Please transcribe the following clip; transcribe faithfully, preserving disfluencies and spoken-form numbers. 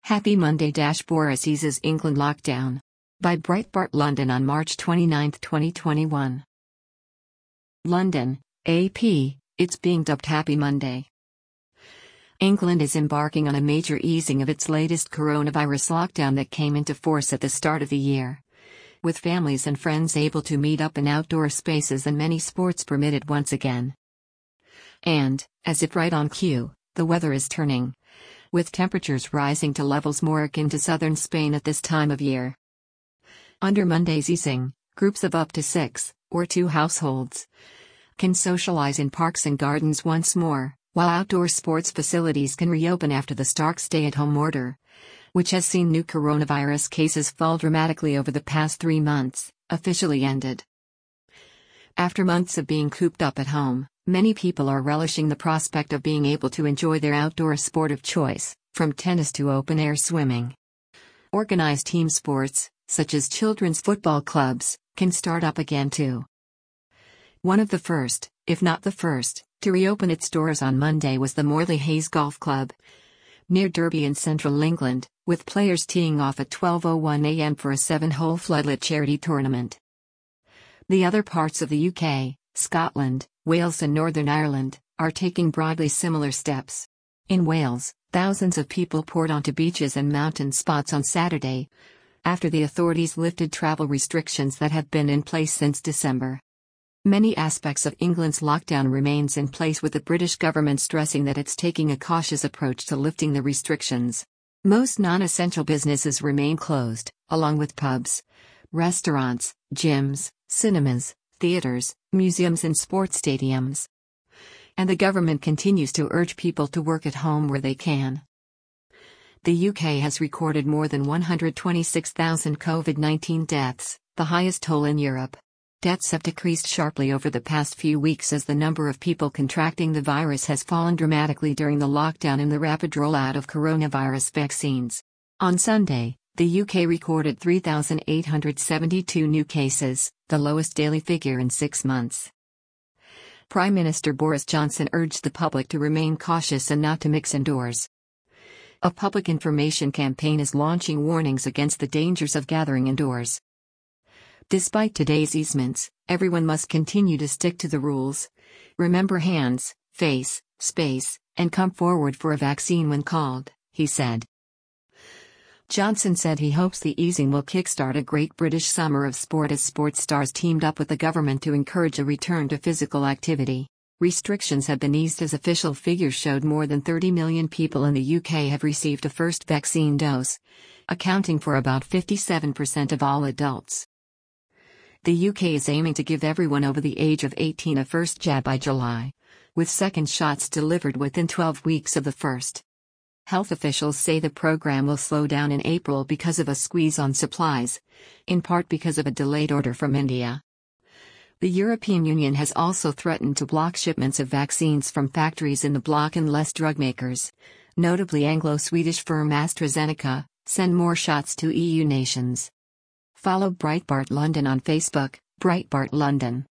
Happy Monday. Boris eases England lockdown. By Breitbart London on March twenty-ninth, twenty twenty-one. London, A P, it's being dubbed Happy Monday. England is embarking on a major easing of its latest coronavirus lockdown that came into force at the start of the year. With families and friends able to meet up in outdoor spaces and many sports permitted once again. And, as if right on cue, the weather is turning, with temperatures rising to levels more akin to southern Spain at this time of year. Under Monday's easing, groups of up to six, or two households, can socialize in parks and gardens once more, while outdoor sports facilities can reopen after the stark stay-at-home order, which has seen new coronavirus cases fall dramatically over the past three months, officially ended. After months of being cooped up at home, many people are relishing the prospect of being able to enjoy their outdoor sport of choice, from tennis to open-air swimming. Organized team sports, such as children's football clubs, can start up again too. One of the first, if not the first, to reopen its doors on Monday was the Morley Hayes Golf Club, near Derby in central England, with players teeing off at twelve oh one a m for a seven-hole floodlit charity tournament. The other parts of the U K, Scotland, Wales and Northern Ireland, are taking broadly similar steps. In Wales, thousands of people poured onto beaches and mountain spots on Saturday, after the authorities lifted travel restrictions that have been in place since December. Many aspects of England's lockdown remains in place, with the British government stressing that it's taking a cautious approach to lifting the restrictions. Most non-essential businesses remain closed, along with pubs, restaurants, gyms, cinemas, theaters, museums and sports stadiums. And the government continues to urge people to work at home where they can. The U K has recorded more than one hundred twenty-six thousand COVID nineteen deaths, the highest toll in Europe. Deaths have decreased sharply over the past few weeks as the number of people contracting the virus has fallen dramatically during the lockdown and the rapid rollout of coronavirus vaccines. On Sunday, the U K recorded three thousand eight hundred seventy-two new cases, the lowest daily figure in six months. Prime Minister Boris Johnson urged the public to remain cautious and not to mix indoors. A public information campaign is launching warnings against the dangers of gathering indoors. Despite today's easements, everyone must continue to stick to the rules. Remember hands, face, space, and come forward for a vaccine when called, he said. Johnson said he hopes the easing will kickstart a great British summer of sport as sports stars teamed up with the government to encourage a return to physical activity. Restrictions have been eased as official figures showed more than thirty million people in the U K have received a first vaccine dose, accounting for about fifty-seven percent of all adults. The U K is aiming to give everyone over the age of eighteen a first jab by July, with second shots delivered within twelve weeks of the first. Health officials say the program will slow down in April because of a squeeze on supplies, in part because of a delayed order from India. The European Union has also threatened to block shipments of vaccines from factories in the bloc unless drug makers, notably Anglo-Swedish firm AstraZeneca, send more shots to E U nations. Follow Breitbart London on Facebook, Breitbart London.